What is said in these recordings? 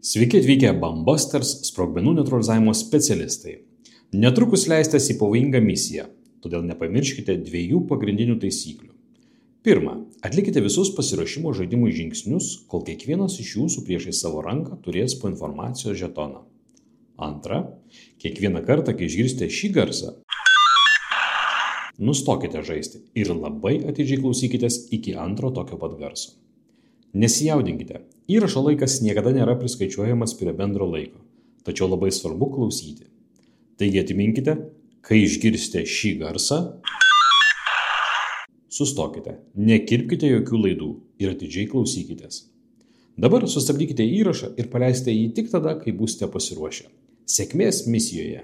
Sveiki atvykę Bambusters sprogmenų neutralizavimo specialistai. Netrukus leisitės į pavojingą misiją, todėl nepamirškite dviejų pagrindinių taisyklių. Pirma, atlikite visus pasiruošimo žaidimui žingsnius, kol kiekvienas iš jūsų priešais savo ranką turės po informacijos žetoną. Antra, kiekvieną kartą, kai išgirsite šį garsą, nustokite žaisti ir labai atidžiai klausykitės iki antro tokio pat garso. Nesijaudinkite, įrašo laikas niekada nėra priskaičiuojamas prie bendro laiko, tačiau labai svarbu klausyti. Taigi atiminkite, kai išgirsite šį garsą, sustokite, nekirpkite jokių laidų ir atidžiai klausykitės. Dabar sustabdykite įrašą ir paleisite jį tik tada, kai būsite pasiruošę. Sėkmės misijoje!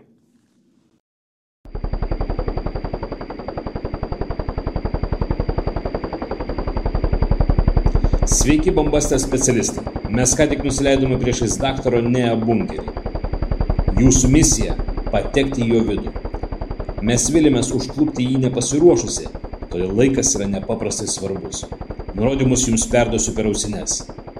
Sveiki, Bambusters specialistai. Mes ką tik nusileidome priešais daktaro Neo bunkerį. Jūsų misija – patekti į jo vidų. Mes vilėmės užklupti jį nepasiruošusi, todėl laikas yra nepaprastai svarbus. Nurodymus jums perduosiu per ausines.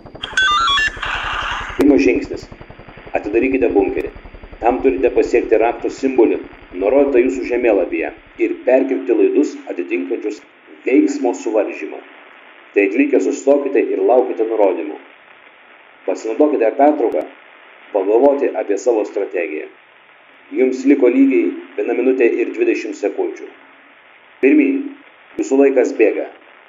Pirmas žingsnis. Atidarykite bunkerį. Tam turite pasiekti rakto simbolį, nurodytą jūsų žemėlapyje, ir perkirpti laidus atitinkančius veiksmo suvaržymą. Tai atlikę sustokite ir laukite nurodymų. Pasinaudokite pertrauką, pagalvoti apie savo strategiją. Jums liko lygiai 1 minutė ir 20 sekundžių. Pirmyn, jūsų laikas bėga.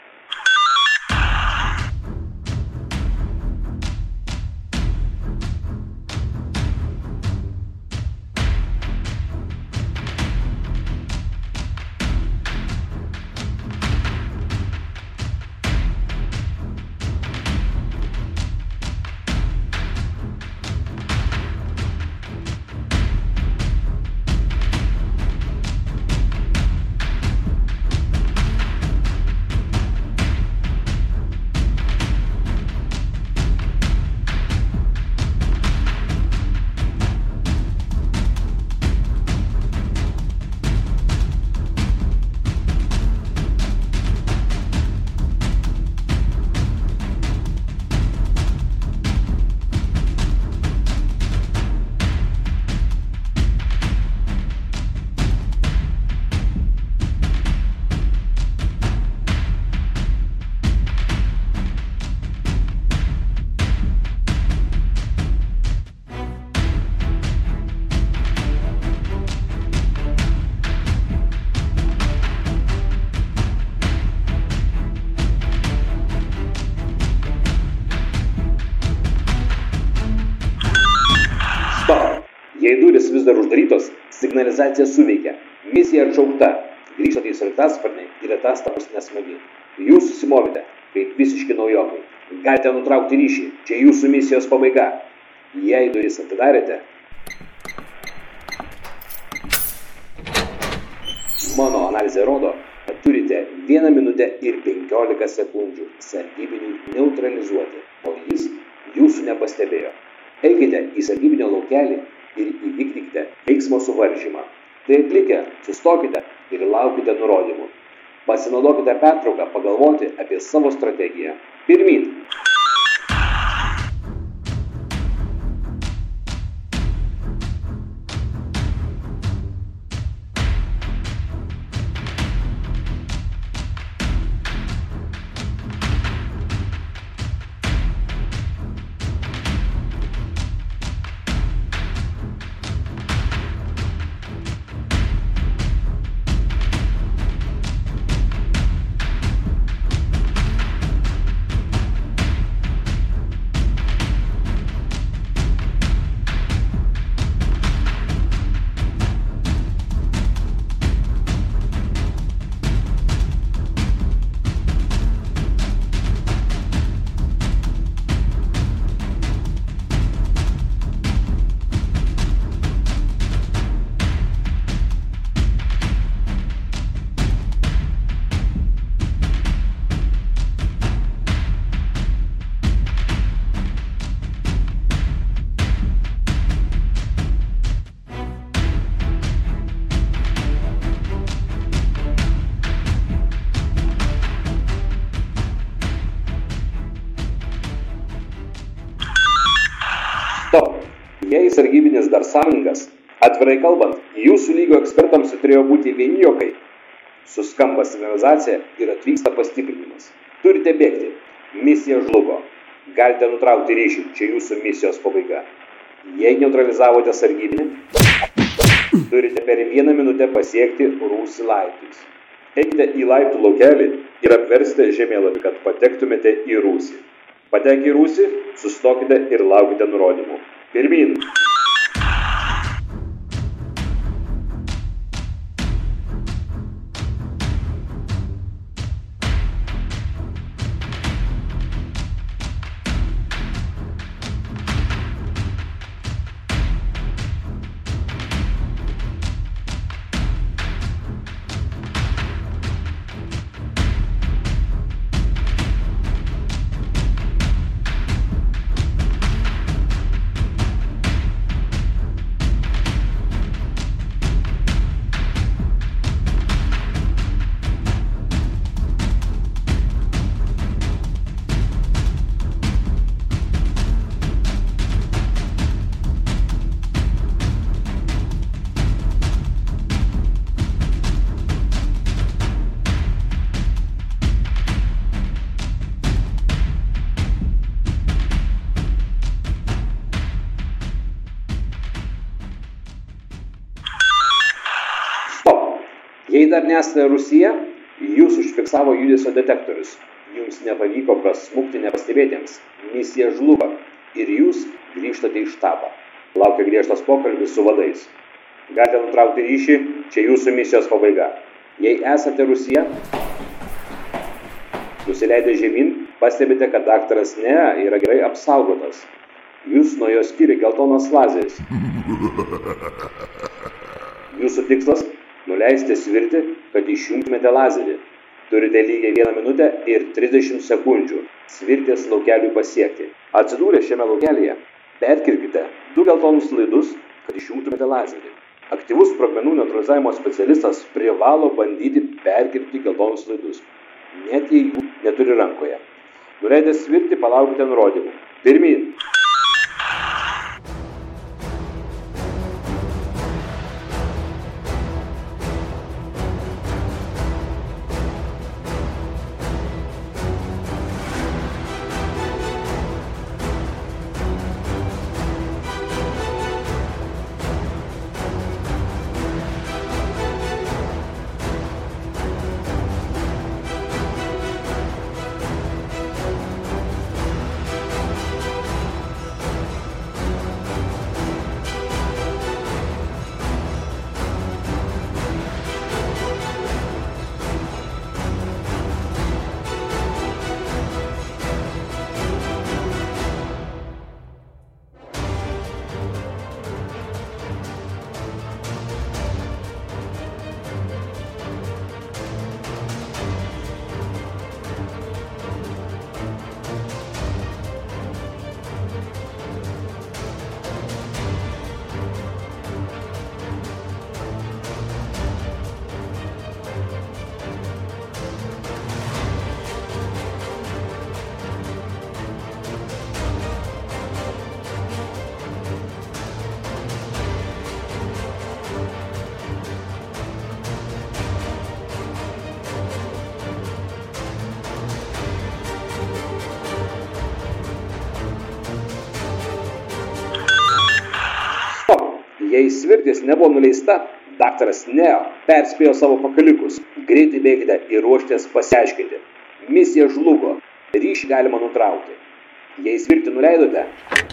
Jei durys vis dar uždarytos, signalizacija suveikia. Misija atšaukta. Grįžtate į sraigtasparnį ir atas taps nesmagi. Jūs susimovite, kaip visiški naujokai. Galite nutraukti ryšį. Čia jūsų misijos pabaiga. Jei durys atidarėte, mano analizė rodo, kad turite 1 minutę ir 15 sekundžių sargybiniui neutralizuoti, o jis jūsų nepastebėjo. Eikite į sargybinio laukelį ir įvykdykite veiksmo suvaržymą. Tai atlikę, sustokite ir laukite nurodymų. Pasinaudokite pertrauką pagalvoti apie savo strategiją. Pirmyn! Jei sargybinis dar sąmoningas, atvirai kalbant, jūsų lygio ekspertams turėjo būti vieni juokai. Suskamba signalizacija ir atvyksta pastiprinimas. Turite bėgti. Misija žlugo. Galite nutraukti ryšį. Čia jūsų misijos pabaiga. Jei neutralizavote sargybinį, turite per 1 minutę pasiekti rūsį laiptais. Eikite į laiptų laukelį ir apversite žemėlapį, kad patektumėte į rūsį. Patekę į rūsį, sustokite ir laukite nurodymų. Pirmyn. Jei dar nesate Rusija, jūs užfiksavo judesio detektorius. Jums nepavyko prasmukti nepastebėtiems. Misija žlugo ir jūs grįžtate į štabą. Laukia griežtas pokalbis su vadais. Galite nutraukti ryšį, čia jūsų misijos pabaiga. Jei esate Rusija, nusileidę žemyn, pastebite, kad daktaras Nea yra gerai apsaugotas. Jūs nuo jo skiria geltonas lazeris. Jūsų tikslas – nuleisti svirtį, kad išjungtumėte lazerį. Turite lygiai 1 minutę ir 30 sekundžių svirtės laukeliui pasiekti. Atsidūrę šiame laukelyje, perkirkite 2 geltonus laidus, kad išjungtumėte lazerį. Aktyvus sprogmenų neutralizavimo specialistas privalo bandyti perkirpti geltonus laidus, net jei jų neturi rankoje. Nuleidę svirtį, palaukite nurodymų. Pirmyn. Jei svirtis nebuvo nuleista, daktaras Neo perspėjo savo pakalikus. Greitai bėkite ir ruoštės pasiaiškinti. Misija žlugo. Ryšį galima nutraukti. Jei svirtį nuleidote,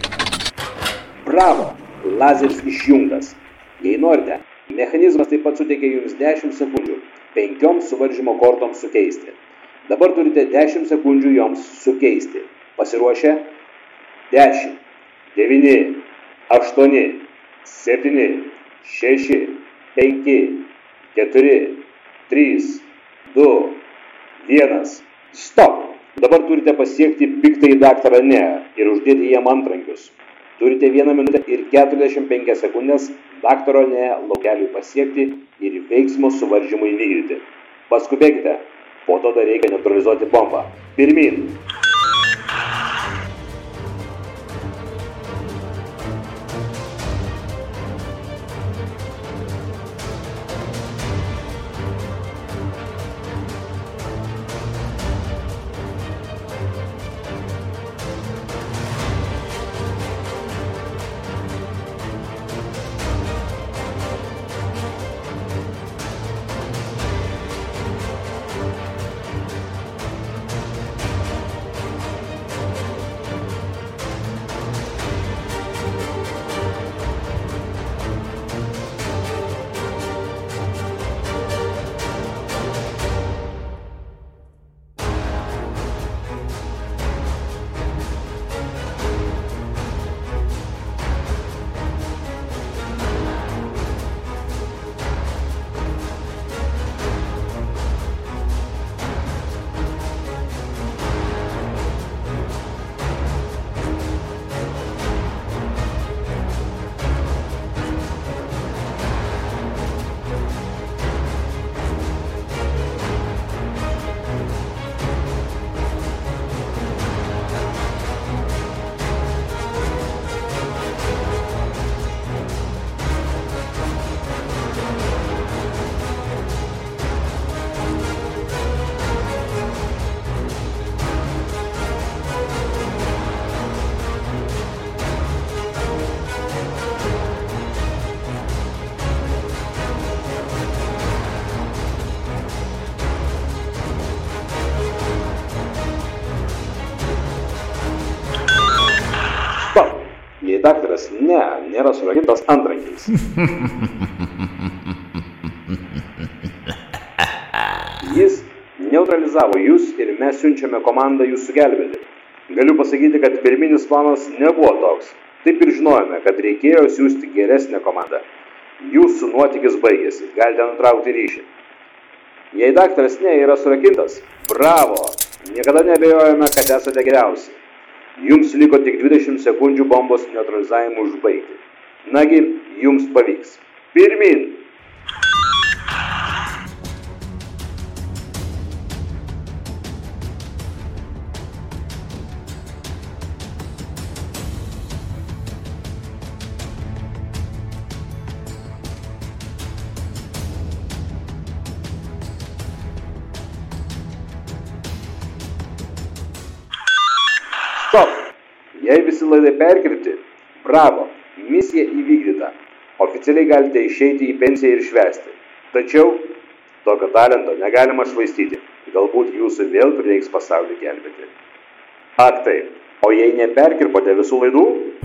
bravo, lazeris išjungtas. Jei norite, mechanizmas taip pat suteikia jums 10 sekundžių 5 suvaržymo kortoms sukeisti. Dabar turite 10 sekundžių joms sukeisti. Pasiruošę? 10, 9, 8, 7, 6, 5, 4, 3, 2, 1. Stop! Dabar turite pasiekti piktąjį daktarą Nea ir uždėti jam antrankius. Turite 1 minutę ir 45 sekundės daktaro Nea laukeliui pasiekti ir veiksmo suvaržymui vykdyti. Paskubėkite, po to dar reikia neutralizuoti bombą. Pirmyn! Jei daktaras nėra surakintas antrankiais. Jis neutralizavo jūs ir mes siunčiame komandą jūsų gelbėti. Galiu pasakyti, kad pirminis planas nebuvo toks. Taip ir žinojome, kad reikėjo siųsti geresnę komandą. Jūsų nuotykis baigėsi, galite nutraukti ryšį. Jei daktaras yra surakintas, bravo! Niekada neabejojame, kad esate geriausi. Jums liko tik 20 sekundžių bombos neutralizavimui užbaigti. Nagi, jums pavyks. Pirmin! Stop! Jei visi laidai perkirpti, bravo, misija įvykdyta. Oficialiai galite išeiti į pensiją ir švęsti. Tačiau tokio talento negalima švaistyti. Galbūt jūsų vėl prireiks pasaulį gelbėti. Ak taip, o jei neperkirpote visų laidų,